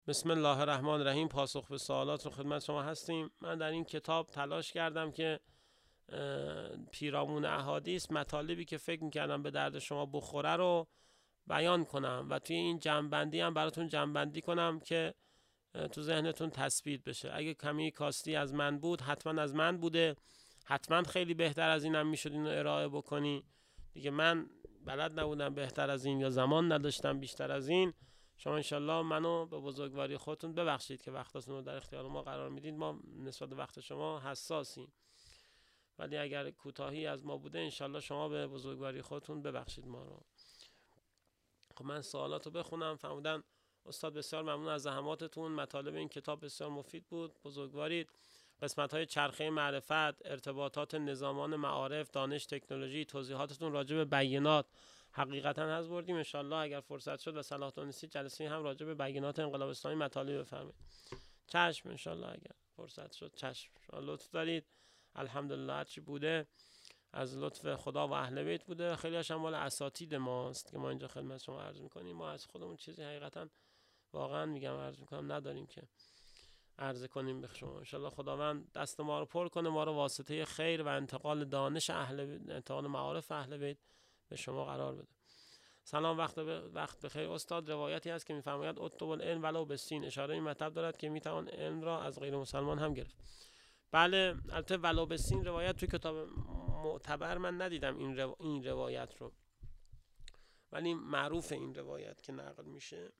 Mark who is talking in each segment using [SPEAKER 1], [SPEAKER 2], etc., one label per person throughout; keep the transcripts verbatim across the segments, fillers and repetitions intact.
[SPEAKER 1] بسم الله الرحمن الرحیم. پاسخ به سوالات رو خدمت شما هستیم. من در این کتاب تلاش کردم که پیرامون احادیث مطالبی که فکر میکردم به درد شما بخوره رو بیان کنم و توی این جمع‌بندی هم براتون جمع‌بندی کنم که تو ذهنتون تثبیت بشه. اگه کمی کاستی از من بود حتما از من بوده، حتما خیلی بهتر از اینم میشد اینو ارائه بکنی دیگه. من بلد نبودم بهتر از این یا زمان نداشتم بیشتر از این. شما انشالله منو به بزرگواری خودتون ببخشید که وقتتون رو در اختیار ما قرار میدید. ما نسبت به وقت شما حساسیم، ولی اگر کوتاهی از ما بوده انشالله شما به بزرگواری خودتون ببخشید ما رو. خب من سوالاتو بخونم. فرمودن استاد بسیار ممنون از زحماتتون، مطالب این کتاب بسیار مفید بود، بزرگوارید. قسمت های چرخه معرفت، ارتباطات نظامان معارف، دانش، تکنولوژی، توضیحاتتون راجع به بیانات حقیقتا حظ بردیم. انشالله اگر فرصت شد و صلاح دونستید جلسه هم راجع به بیانات انقلاب اسلامی مطالب بفرمایید. چشم انشالله اگر فرصت شد. چشم، شما لطف دارید. الحمدلله هرچی بوده از لطف خدا و اهل بیت بوده. خیلی هاش مال اساتید ماست که ما اینجا خدمت شما عرض میکنیم. ما از خودمون چیزی حقیقتا واقعا میگم عرض میکنم نداریم که عرض کنیم به شما. انشالله خداوند دست ما رو پر کنه، ما رو واسطه خیر و انتقال دانش اهل بیت، انتقال معارف اهل بیت به شما قرار بده. سلام، وقت به وقت بخیر استاد. روایتی هست که میفرماید اطلب العلم ولو بالسین. اشاره این مطلب دارد که میتوان علم را از غیر مسلمان هم گرفت. بله، البته ولو بالسین روایت توی کتاب معتبر من ندیدم این رو... این روایت رو، ولی معروف این روایت که نقل میشه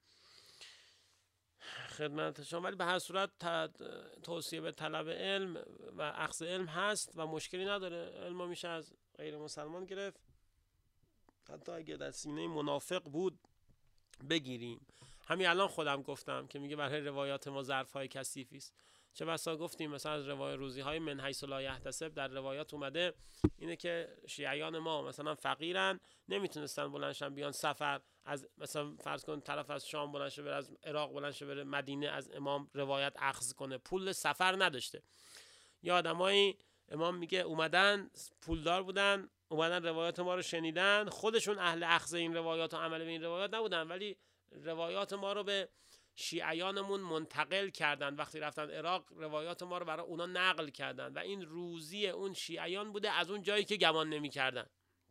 [SPEAKER 1] خدمت شما. ولی به هر صورت توصیه به طلب علم و اخذ علم هست و مشکلی نداره. علم میشه از غیر مسلمان گرفت، حتی اگه در سینه منافق بود بگیریم. همین الان خودم گفتم که میگه برای روایات ما ظرف‌های کثیفی است. چه بسا گفتیم مثلا از روایت روزی‌های من حیث لا یحتسب در روایات اومده اینه که شیعیان ما مثلا فقیرن، نمیتونستن بلندشن بیان سفر از مثلا فرض کن طرف از شام بلندشه بره، از عراق بلندشه بره مدینه از امام روایت اخذ کنه، پول سفر نداشته. یا آدمایی امام میگه اومدن پولدار بودن، اومدن روایات ما رو شنیدن، خودشون اهل اخذ این روایات و عمل به این روایات نبودن، ولی روایات ما رو به شیعیانمون منتقل کردن. وقتی رفتن عراق روایات ما رو برای اونا نقل کردن و این روزی اون شیعیان بوده از اون جایی که گمان نمی کردن.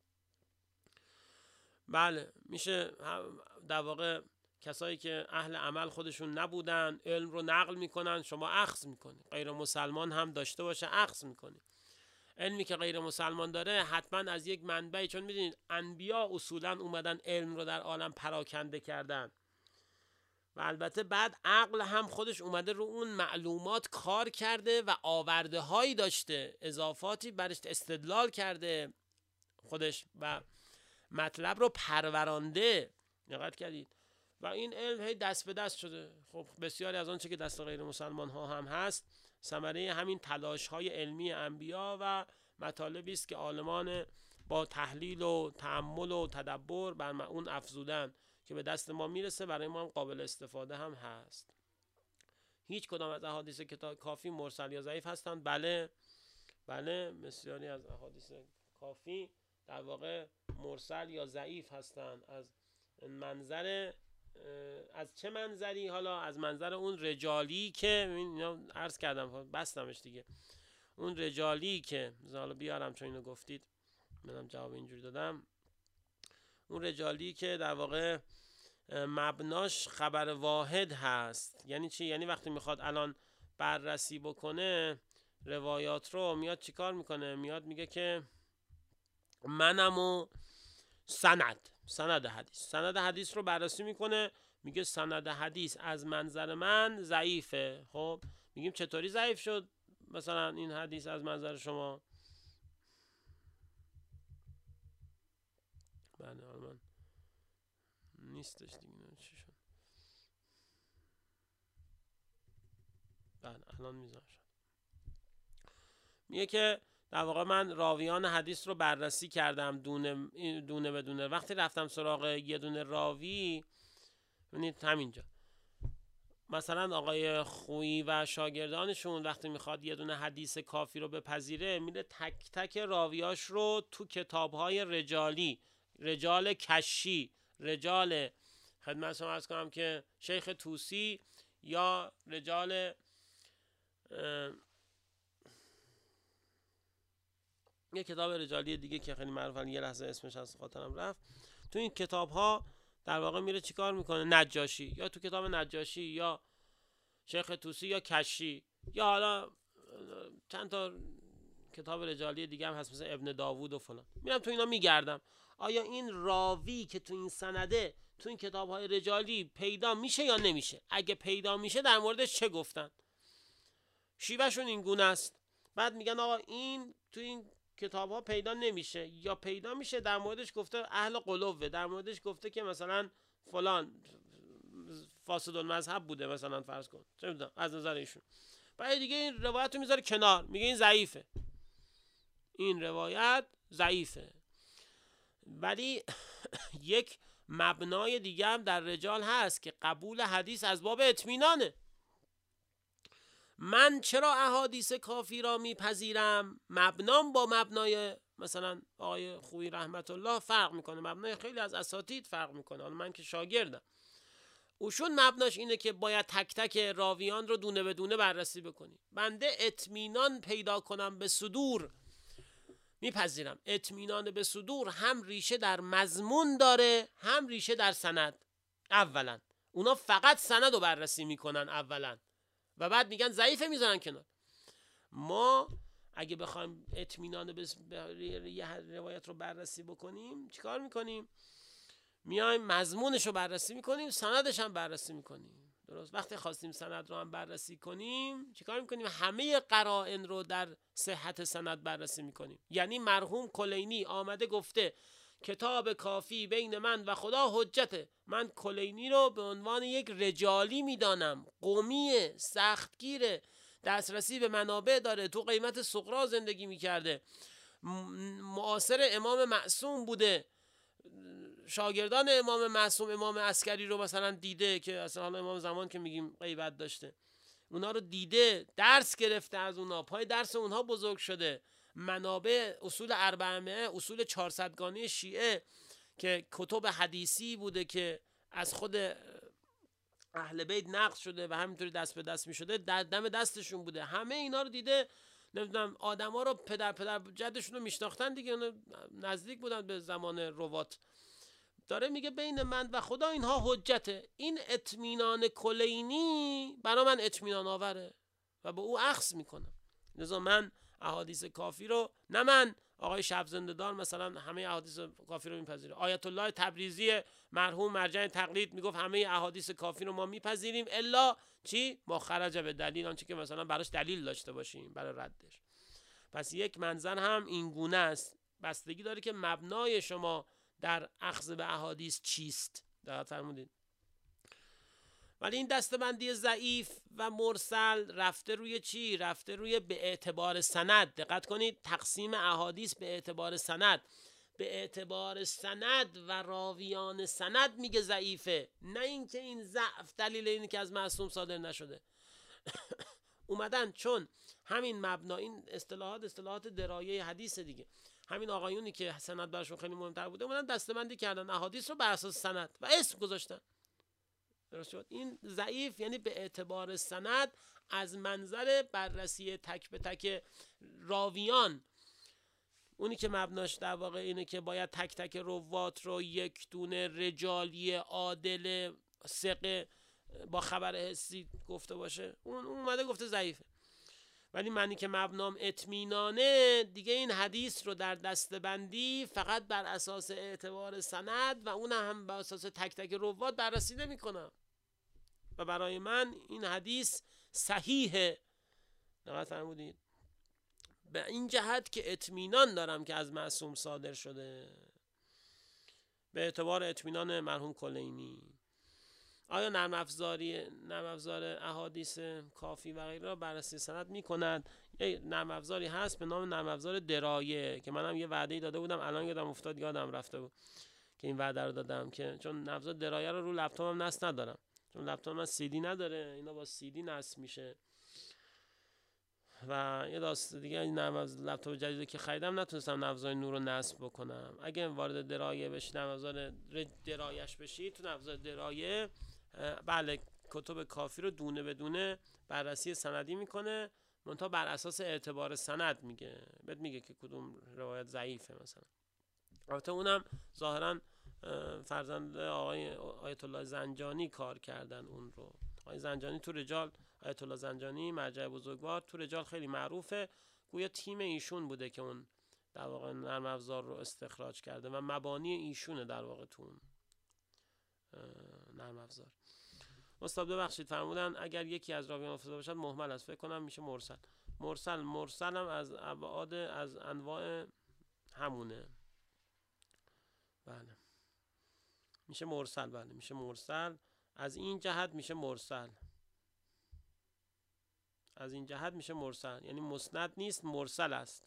[SPEAKER 1] بله، میشه در واقع کسایی که اهل عمل خودشون نبودن علم رو نقل میکنن، شما اخذ میکنی. غیر مسلمان هم داشته باشه اخذ میکنی. علمی که غیر مسلمان داره حتما از یک منبعی، چون میدونید انبیا اصولا اومدن علم رو در عالم پراکنده کردن و البته بعد عقل هم خودش اومده رو اون معلومات کار کرده و آورده هایی داشته، اضافاتی برش استدلال کرده خودش و مطلب رو پرورانده. دقت کردید؟ و این علم هی دست به دست شده. خب بسیاری از آنچه که دست غیر مسلمان ها هم هست ثمره همین تلاش های علمی انبیا و مطالبی است که عالمان با تحلیل و تأمل و تدبر بر اون افزودن که به دست ما میرسه، برای ما هم قابل استفاده هم هست. هیچ کدام از احادیث کتاب کافی مرسل یا ضعیف هستند؟ بله بله، بسیاری از احادیث کافی در واقع مرسل یا ضعیف هستند. از منظر از چه منظری؟ حالا از منظر اون رجالی که اینا عرض کردم بستمش دیگه، اون رجالی که حالا بیارم چون اینو گفتید منم جواب اینجوری دادم. اون رجالی که در واقع مبناش خبر واحد هست. یعنی چی؟ یعنی وقتی میخواد الان بررسی بکنه روایات رو، میاد چیکار میکنه؟ میاد میگه که منم و سند سند حدیث سند حدیث رو بررسی میکنه، میگه سند حدیث از منظر من ضعیفه. خب میگیم چطوری ضعیف شد مثلا این حدیث از منظر شما؟ بله من نیستش دیگه، چی شد؟ بله الان میذارم. میگه که در واقع من راویان حدیث رو بررسی کردم دونه دونه به دونه. وقتی رفتم سراغ یه دونه راوی، ببینید همینجا مثلا آقای خویی و شاگردانشون وقتی میخواد یه دونه حدیث کافی رو بپذیره، میره تک تک راویاش رو تو کتاب‌های رجالی، رجال کشی، رجال خدمت شما عرض کنم که شیخ طوسی یا رجال یه کتاب رجالی دیگه که خیلی معروفه، یه لحظه اسمش از خاطرم رفت، تو این کتاب ها در واقع میره چیکار میکنه؟ نجاشی، یا تو کتاب نجاشی یا شیخ طوسی یا کشی، یا حالا چند تا کتاب رجالی دیگه هم هست مثل ابن داوود و فلان، میرم تو اینا میگردم آیا این راوی که تو این سنده تو این کتاب های رجالی پیدا میشه یا نمیشه؟ اگه پیدا میشه در موردش چه گفتن؟ شیوهشون این گونه است. بعد میگن آقا این تو این کتاب ها پیدا نمیشه، یا پیدا میشه در موردش گفته اهل قلوبه، در موردش گفته که مثلا فلان فاسد المذهب بوده مثلا، فرض کن چه میدونم از نظر ایشون. بعد دیگه این روایت رو میذاره کنار، میگه این ضعیفه، این روایت ضعیفه. ولی یک مبنای دیگه هم در رجال هست که قبول حدیث از باب اطمینانه. من چرا احادیث کافی را میپذیرم؟ مبنام با مبنای مثلا آقای خویی رحمت الله فرق میکنه، مبنای خیلی از اساتید فرق میکنه. حالا من که شاگردم، اوشون مبناش اینه که باید تک تک راویان رو دونه به دونه بررسی بکنی. بنده اطمینان پیدا کنم به صدور میپذیرم. اطمینان به صدور هم ریشه در مضمون داره، هم ریشه در سند. اولا اونا فقط سند رو بررسی میکنن اولا و بعد میگن ضعیفه میذارن کنار. ما اگه بخوایم اطمینان به یه روایت رو بررسی بکنیم چیکار میکنیم؟ میایم مضمونش رو بررسی میکنیم، سندش هم بررسی میکنیم. درست وقتی خواستیم سند رو هم بررسی کنیم چیکار میکنیم؟ همه قرائن رو در صحت سند بررسی میکنیم. یعنی مرحوم کلینی آمده گفته کتاب کافی بین من و خدا حجته. من کلینی رو به عنوان یک رجالی میدانم، قومیه، سختگیره، دسترسی به منابع داره، تو قیمت سقرا زندگی میکرده، معاصر امام معصوم بوده، شاگردان امام معصوم امام عسکری رو مثلا دیده که اصلا حالا امام زمان که میگیم غیبت داشته، اونا رو دیده، درس گرفته از اونا، پای درس اونها بزرگ شده. منابع اصول اربعمائه، اصول چهارصدگانه شیعه که کتب حدیثی بوده که از خود اهل بیت نقل شده و همینطوری دست به دست میشده، در دم دستشون بوده. همه اینا رو دیده. نمیدونم آدما رو پدر پدر جدشون رو میشناختن دیگه، اونا نزدیک بودن به زمان روات. داره میگه بین من و خدا اینها حجته. این اطمینان کلینی برای من اطمینان آوره و به او اخذ میکنم. لذا من احادیث کافی رو، نه من آقای شب زنده دار مثلا همه احادیث کافی رو میپذیره، آیت الله تبریزی مرحوم مرجع تقلید میگفت همه احادیث کافی رو ما میپذیریم الا چی؟ ما خرج به دلیل، آنچه که مثلا براش دلیل داشته باشیم برای ردش. پس یک منظر هم این گونه است، بستگی داره که مبنای شما در اخذ به احادیث چیست. دقت فرمودید؟ ولی این دسته‌بندی ضعیف و مرسل رفته روی چی؟ رفته روی به اعتبار سند. دقت کنید، تقسیم احادیث به اعتبار سند، به اعتبار سند و راویان سند میگه ضعیفه، نه اینکه این ضعف دلیل اینه که از معصوم صادر نشده. اومدن چون همین مبنا، این اصطلاحات اصطلاحات درایه حدیث دیگه، همین آقایونی که سند براشون خیلی مهمتر بوده اومدن دسته‌بندی کردن احادیث رو بر اساس سند و اسم گذاشتن. درست شد؟ این ضعیف یعنی به اعتبار سند از منظر بررسی تک به تک راویان، اونی که مبناش در واقع اینه که باید تک تک روات رو یک دونه رجالی عادل ثقه با خبر حسی گفته باشه، اون اومده گفته ضعیفه. ولی معنی که مبنام اطمینانه دیگه، این حدیث رو در دسته‌بندی فقط بر اساس اعتبار سند و اون هم بر اساس تک تک روات بررسی نمی‌کنم و برای من این حدیث صحیحه. دقت فرمودید؟ به این جهت که اطمینان دارم که از معصوم صادر شده، به اعتبار اطمینان مرحوم کلینی. آیا نرم افزاری نرم افزار احادیث کافی و غیره را بررسی سند می‌کند؟ یه نرم افزاری هست به نام نرم افزار درایه که منم یه وعده‌ای داده بودم، الان یادم افتاد، یادم رفته بود که این وعده رو دادم، که چون نرم افزار درایه رو رو لپتاپم نصب ندارم، چون لپتاپ من سی دی نداره، اینا با سی دی نصب میشه و یه داست دیگه. این نرم افزار لپتاپ جدیدی که خریدم نتونستم نرم افزار نور رو نصب بکنم. اگه وارد درایه بشید، نرم افزار درایش بشید، تو نرم افزار درایه بله کتب کافی رو دونه به دونه بررسی سندی میکنه، منتها بر اساس اعتبار سند میگه، بهت میگه که کدوم روایت ضعیفه مثلا. البته اونم ظاهرا فرزند آقای آیت الله زنجانی کار کردن اون رو. آقای زنجانی تو رجال، آیت الله زنجانی مرجع بزرگوار تو رجال خیلی معروفه، گویا تیم ایشون بوده که اون در واقع نرم افزار رو استخراج کرده و مبانی ایشونه در واقع تو اون نرم افزار. استاد ببخشید فرمودن اگر یکی از راویان افتاده باشد مهمل است، فکر کنم میشه مرسل. مرسل مرسل هم از ابعاد از انواع همونه. بله میشه مرسل، بله میشه مرسل، از این جهت میشه مرسل، از این جهت میشه مرسل، یعنی مسند نیست، مرسل است.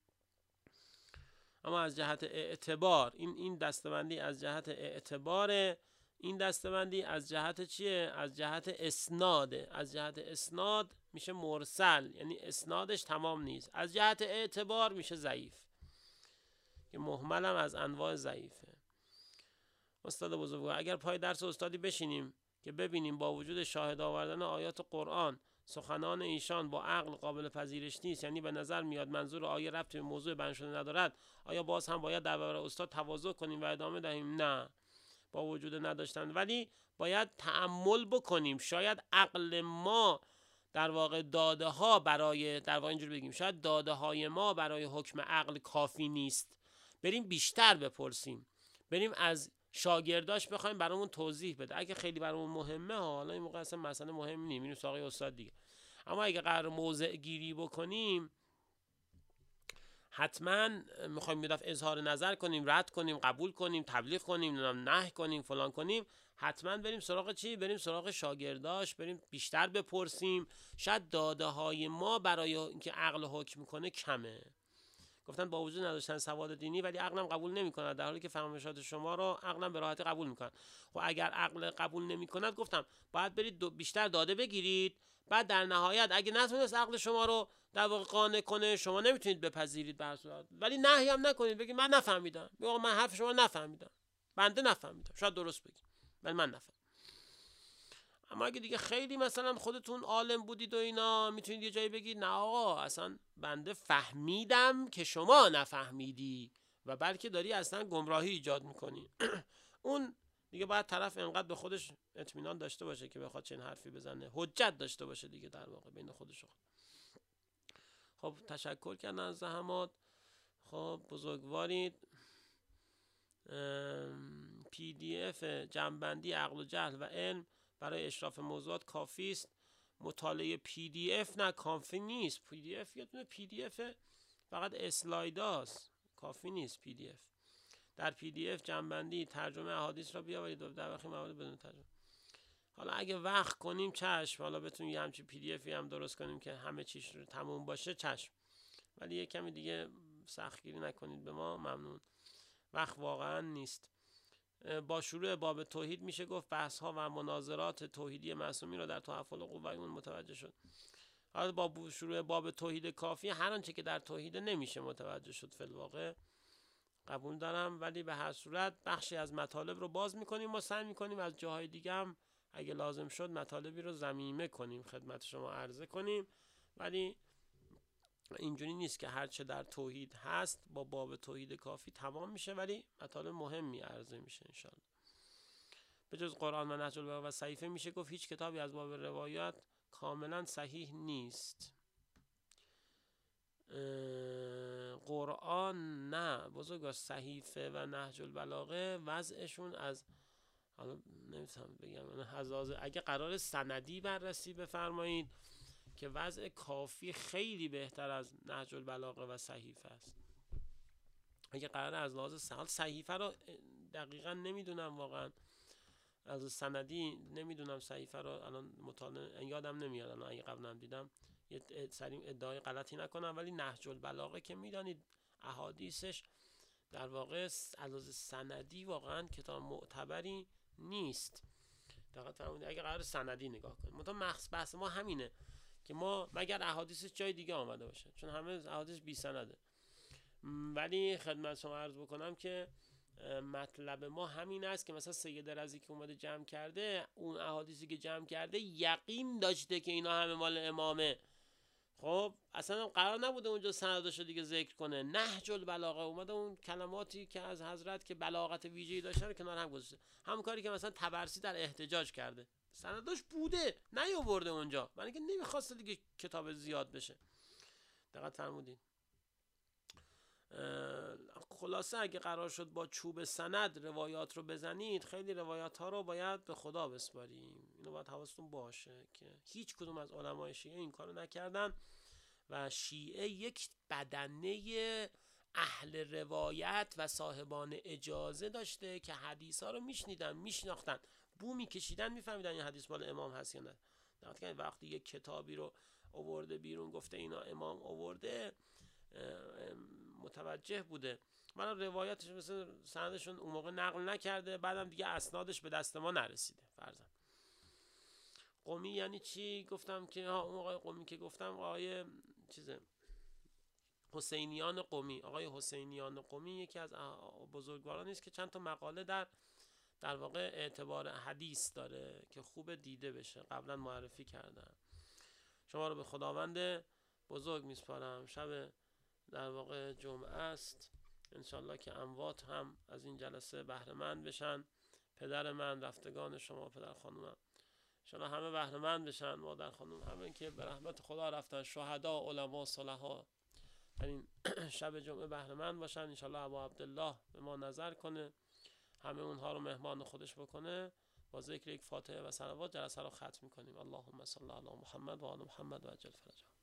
[SPEAKER 1] اما از جهت اعتبار این این دستبندی از جهت اعتبار، این دستبندی از جهت چیه؟ از جهت اسناده. از جهت اسناد میشه مرسل، یعنی اسنادش تمام نیست. از جهت اعتبار میشه ضعیف، که مهمل هم از انواع ضعیفه. استاد بزرگوار اگر پای درس استادی بشینیم که ببینیم با وجود شاهد آوردن آیات قرآن سخنان ایشان با عقل قابل پذیرش نیست، یعنی به نظر میاد منظور آیه ربطی به موضوع بیان شده ندارد، آیا باز هم باید در برابر استاد تواضع کنیم و ادامه دهیم؟ نه، با وجود نداشتن ولی باید تأمل بکنیم. شاید عقل ما در واقع داده ها برای در واقع اینجوری بگیم شاید داده های ما برای حکم عقل کافی نیست، بریم بیشتر بپرسیم، بریم از شاگرداش بخوایم برامون توضیح بده. اگه خیلی برامون مهمه حالا این موقع اصلا مسئله مهم نیست، میریم سراغ استاد دیگه. اما اگه قرار موضع گیری بکنیم، حتما میخوایم یه دفعه اظهار نظر کنیم، رد کنیم، قبول کنیم، تبلیغ کنیم، نهی کنیم، فلان کنیم، حتما بریم سراغ چی؟ بریم سراغ شاگرداش، بریم بیشتر بپرسیم. شاید داده های ما برای اینکه عقل حکم کنه کمه. گفتن با وجود نداشتن سواد دینی ولی عقلم قبول نمیکنه، در حالی که فرمایشات شما رو عقلم به راحتی قبول میکنه. خب اگر عقل قبول نمیکند، گفتم باید برید بیشتر داده بگیرید، بعد در نهایت اگه نتونست عقل شما رو در واقع قانع کنه، شما نمیتونید بپذیرید به هر صورت، ولی نهی هم نکنید، بگید من نفهمیدم، بگید من حرف شما نفهمیدم، بنده نفهمیدم، شاید درست بگید ولی من نفهمیدم. اما اگه دیگه خیلی مثلا خودتون عالم بودید و اینا، میتونید یه جایی بگید نه آقا اصلا بنده فهمیدم که شما نفهمیدی، و بلکه داری اصلا گمراهی ایجاد میکنی. اون دیگه باید طرف انقدر به خودش اطمینان داشته باشه که بخواد چنین حرفی بزنه، حجت داشته باشه دیگه در واقع بین خودش. خب تشکر کردن از زحمات. خب بزرگوارید. پی دی اف جمع‌بندی عقل و جهل و علم برای اشراف موضوعات کافی است. مطالعه پی دی اف نه کافی نیست. پی دی اف یه دونه پی دی اف فقط اسلایداست، کافی نیست پی دی اف. در پی دی اف جمع‌بندی ترجمه احادیث را بیاورید و در واقع موارد بدون ترجمه. حالا اگه وقت کنیم چشم، حالا بتونیم یه همچین پی دی افی هم درست کنیم که همه چیش رو تموم باشه چشم، ولی یه کمی دیگه سختگیری نکنید به ما، ممنون. وقت واقعا نیست. با شروع باب توحید میشه گفت بحث ها و مناظرات توحیدی معصومین را در تحفل قوایون متوجه شد. حالا با شروع باب توحید کافی هر آنچه که در توحید نمیشه متوجه شد فی الواقع، قبول دارم، ولی به هر صورت بخشی از مطالب رو باز میکنیم و سعی میکنیم از جاهای دیگه هم اگه لازم شد مطالبی رو ضمیمه کنیم، خدمت شما عرضه کنیم، ولی اینجوری نیست که هر چه در توحید هست با باب توحید کافی تمام میشه، ولی مطالب مهمی عرضه میشه انشاءالله. به جز قرآن و نهج البلاغه و صحیفه میشه گفت هیچ کتابی از باب روایات کاملا صحیح نیست. قرآن نه بزرگوار، صحیفه و نهج البلاغه وضعشون از حالا نمیتونم بگم از اگه قرار سندی بررسی بفرمایید که وضع کافی خیلی بهتر از نهج البلاغه و صحیفه است. اگه قرار از لحاظ سند، صحیفه رو دقیقا نمیدونم واقعا، از سندی نمیدونم صحیفه رو الان مطالعه یادم نمیاد، الان اگه قبلا دیدم یه سریم ادعای غلطی نکنم، ولی نهج البلاغه که میدانید احادیثش در واقع از لحاظ سندی واقعا کتاب معتبری نیست. دقیقاً فرمودید اگه قرار سندی نگاه کنیم، مثلا مخص بحث ما همینه که ما مگر احادیثش جای دیگه آمده باشه، چون همه احادیث بی سنده. ولی خدمت شما عرض بکنم که مطلب ما همین است که مثلا سید رضی که اومده جمع کرده، اون احادیثی که جمع کرده یقین داشته که اینا همه مال امامه. خب اصلا قرار نبوده اونجا سندش رو دیگه ذکر کنه. نهج البلاغه اومده اون کلماتی که از حضرت که بلاغت ویژه‌ای داشتن کنار هم گذاشته. همون کاری که مثلا طبرسی در احتجاج کرده، سندش بوده نیاورده اونجا، برای اینکه نمیخواسته دیگه کتاب زیاد بشه. دقت فرمودین؟ خلاصه اگه قرار شد با چوب سند روایات رو بزنید، خیلی روایات ها رو باید به خدا بسپاریم. اینو باید حواستون باشه که هیچ کدوم از علمای شیعه این کارو نکردن و شیعه یک بدنه اهل روایت و صاحبان اجازه داشته که حدیث ها رو میشنیدن، میشناختن، بو میکشیدن، میفهمیدن این حدیث مال امام هست یا نه. وقتی یک کتابی رو آورده بیرون گفته اینا امام آورده، متوجه بوده، من روایتش مثل سندشون اون موقع نقل نکرده، بعدم دیگه اسنادش به دست ما نرسیده. فرضاً قمی یعنی چی؟ گفتم که ها اون آقای قمی که گفتم آقای چیزه حسینیان قمی. آقای حسینیان قمی یکی از بزرگوارانی است که چند تا مقاله در در واقع اعتبار حدیث داره که خوب دیده بشه، قبلا معرفی کردم. شما رو به خداوند بزرگ میسپارم. شب در واقع جمعه است، انشالله که اموات هم از این جلسه بهره مند بشن، پدر من، رفتگان شما، پدر خانومم، انشالله همه بهره مند بشن، مادر خانوم، همه که به رحمت خدا رفتن، شهدا، علما، صلحا، در این شب جمعه بهره مند باشن. انشالله ابا عبدالله به ما نظر کنه، همه اونها رو مهمان خودش بکنه. با ذکر یک فاتحه و صلوات جلسه رو ختم می‌کنیم. اللهم صل علی محمد و آل محمد و عجل فرجهم.